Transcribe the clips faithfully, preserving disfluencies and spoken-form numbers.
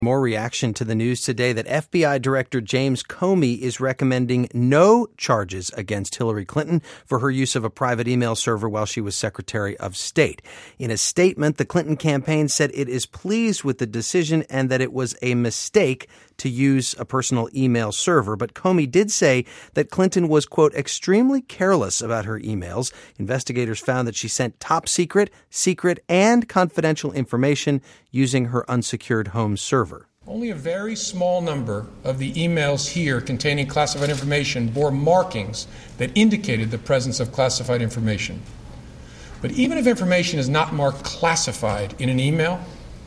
More reaction to the news today that F B I Director James Comey is recommending no charges against Hillary Clinton for her use of a private email server while she was Secretary of State. In a statement, the Clinton campaign said it is pleased with the decision and that it was a mistake to use a personal email server. But Comey did say that Clinton was, quote, extremely careless about her emails. Investigators found that she sent top secret, secret, and confidential information using her unsecured home server. Only a very small number of the emails here containing classified information bore markings that indicated the presence of classified information. But even if information is not marked classified in an email,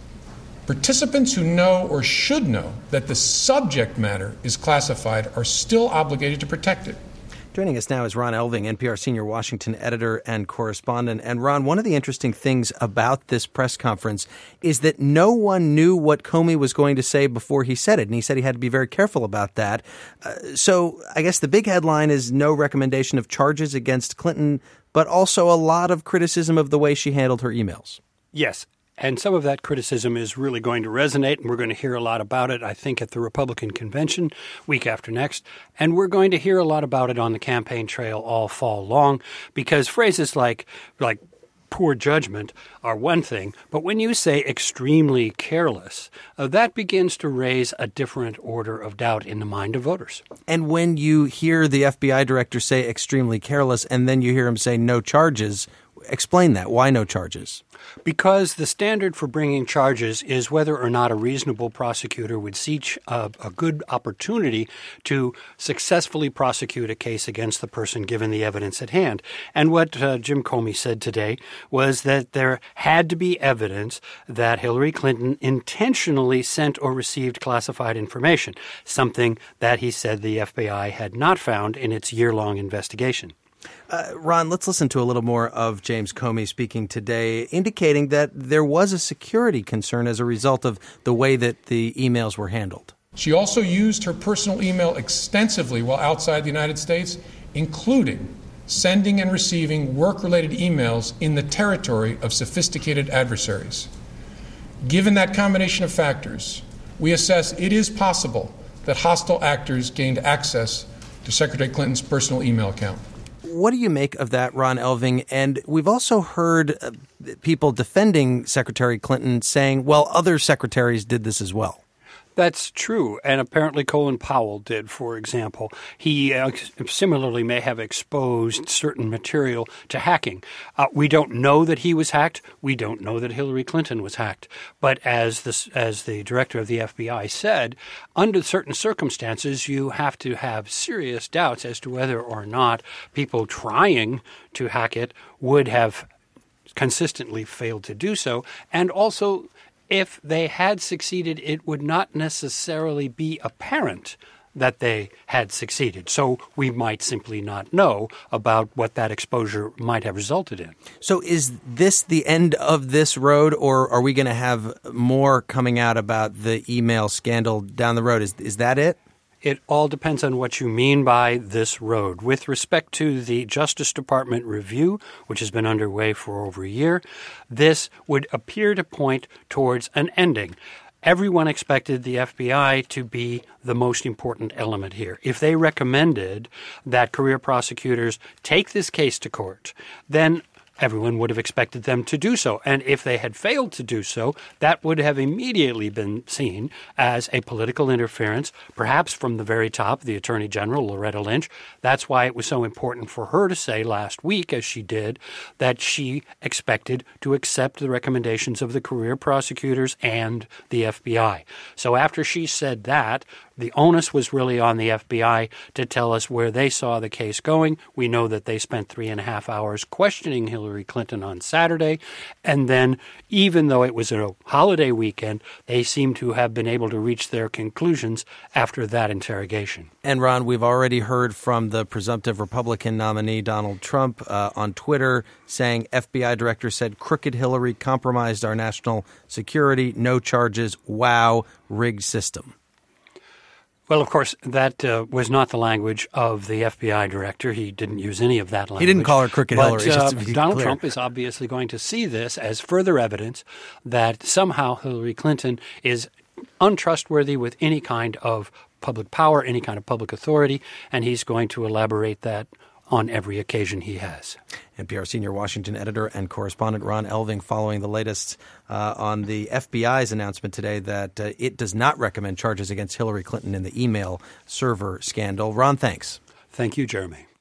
participants who know or should know that the subject matter is classified are still obligated to protect it. Joining us now is Ron Elving, N P R senior Washington editor and correspondent. And Ron, one of the interesting things about this press conference is that no one knew what Comey was going to say before he said it. And he said he had to be very careful about that. Uh, so I guess the big headline is no recommendation of charges against Clinton, but also a lot of criticism of the way she handled her emails. Yes. And some of that criticism is really going to resonate, and we're going to hear a lot about it, I think, at the Republican convention week after next. And we're going to hear a lot about it on the campaign trail all fall long, because phrases like like poor judgment are one thing, but when you say extremely careless, uh, that begins to raise a different order of doubt in the mind of voters. And when you hear the F B I director say extremely careless, and then you hear him say no charges, explain that. Why no charges? Because the standard for bringing charges is whether or not a reasonable prosecutor would seek a, a good opportunity to successfully prosecute a case against the person given the evidence at hand. And what uh, Jim Comey said today was that there had to be evidence that Hillary Clinton intentionally sent or received classified information, something that he said the F B I had not found in its year-long investigation. Uh, Ron, let's listen to a little more of James Comey speaking today, indicating that there was a security concern as a result of the way that the emails were handled. She also used her personal email extensively while outside the United States, including sending and receiving work-related emails in the territory of sophisticated adversaries. Given that combination of factors, we assess it is possible that hostile actors gained access to Secretary Clinton's personal email account. What do you make of that, Ron Elving? And we've also heard uh, people defending Secretary Clinton saying, well, other secretaries did this as well. That's true, and apparently Colin Powell did, for example. He uh, similarly may have exposed certain material to hacking. Uh, we don't know that he was hacked. We don't know that Hillary Clinton was hacked. But as this, as the director of the F B I said, under certain circumstances, you have to have serious doubts as to whether or not people trying to hack it would have consistently failed to do so, and also if they had succeeded, it would not necessarily be apparent that they had succeeded. So we might simply not know about what that exposure might have resulted in. So is this the end of this road, or are we going to have more coming out about the email scandal down the road? Is is that it? It all depends on what you mean by this road. With respect to the Justice Department review, which has been underway for over a year, this would appear to point towards an ending. Everyone expected the F B I to be the most important element here. If they recommended that career prosecutors take this case to court, then everyone would have expected them to do so. And if they had failed to do so, that would have immediately been seen as a political interference, perhaps from the very top, the Attorney General, Loretta Lynch. That's why it was so important for her to say last week, as she did, that she expected to accept the recommendations of the career prosecutors and the F B I. So after she said that, the onus was really on the F B I to tell us where they saw the case going. We know that they spent three and a half hours questioning Hillary Clinton on Saturday. And then, even though it was a holiday weekend, they seem to have been able to reach their conclusions after that interrogation. And Ron, we've already heard from the presumptive Republican nominee, Donald Trump, uh, on Twitter saying F B I director said crooked Hillary compromised our national security. No charges. Wow. Rigged system. Well, of course, that uh, was not the language of the F B I director. He didn't use any of that language. He didn't call her crooked but, Hillary. Just uh, to be Donald clear. Trump is obviously going to see this as further evidence that somehow Hillary Clinton is untrustworthy with any kind of public power, any kind of public authority, and he's going to elaborate that on every occasion he has. N P R senior Washington editor and correspondent Ron Elving following the latest uh, on the F B I's announcement today that uh, it does not recommend charges against Hillary Clinton in the email server scandal. Ron, thanks. Thank you, Jeremy.